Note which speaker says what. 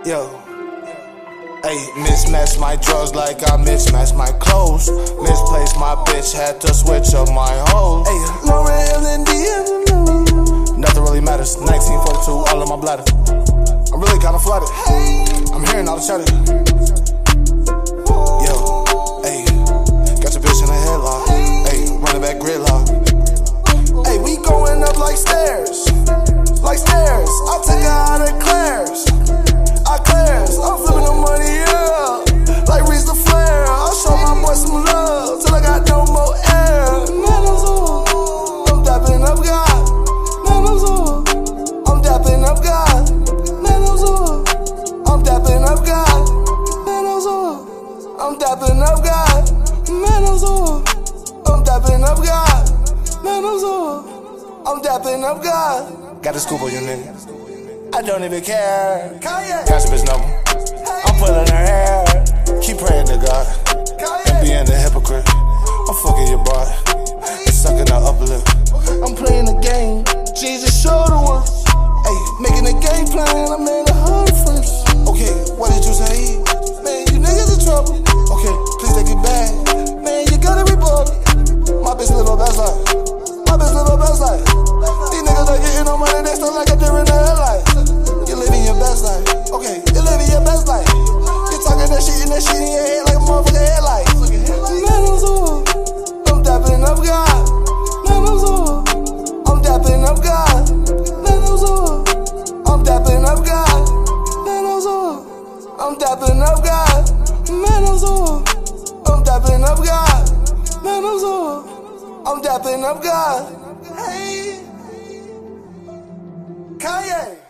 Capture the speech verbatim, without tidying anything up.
Speaker 1: Yo, hey, mismatch my drugs like I mismatched my clothes. Misplaced my bitch, had to switch up my hoes. Hey, Lauren Hill and D'Angelo. Nothing really matters. nineteen forty-two, all in my bladder. I'm really kinda flooded. I'm hearing all the chatter. Yo, hey, got your bitch in a headlock. Hey, running back gridlock. Hey, we going up like stairs, like stairs. I took her out of Claire's. I Claire's, I'm flipping the money up like Reese the Flair. I show my boy some love till I got no more air. Man, I'm so, I'm dapping up God. Man, I'm so, I'm dapping up God. Man, I'm so, I'm dapping up God. Man, I'm so, I'm dapping up God. Man, I'm so, I'm dapping up God. Man, I'm so, I'm dapping up God. Got the scoop on you, nigga. I don't even care. Kanye. Catch a bitch number. I'm pulling her hair. Keep praying to God. And being a hypocrite. I'm fucking your boy. And sucking her upper lip. I'm playing the game. Jesus showed the work. Hey, making a game plan. I made a hard first. Okay, what did you say? Man, you niggas in trouble. Okay, please take it back. Man, you gotta report it. My bitch live her best life. My bitch live her best life. These niggas are getting no money. They still like a deer in the headlight. You're living your best life. Okay, you're living your best life. You're talking that shit and that shit in your head like a motherfucking headlight. Man, I'm so, I'm dapping up God. Man, I'm so, I'm dapping up God. Man, I'm so, I'm dapping up God. Man, I'm so, I'm dapping up God. Man, I'm so, I'm dapping up God. Man, I'm so, I'm dapping up God. Hey, Kanye.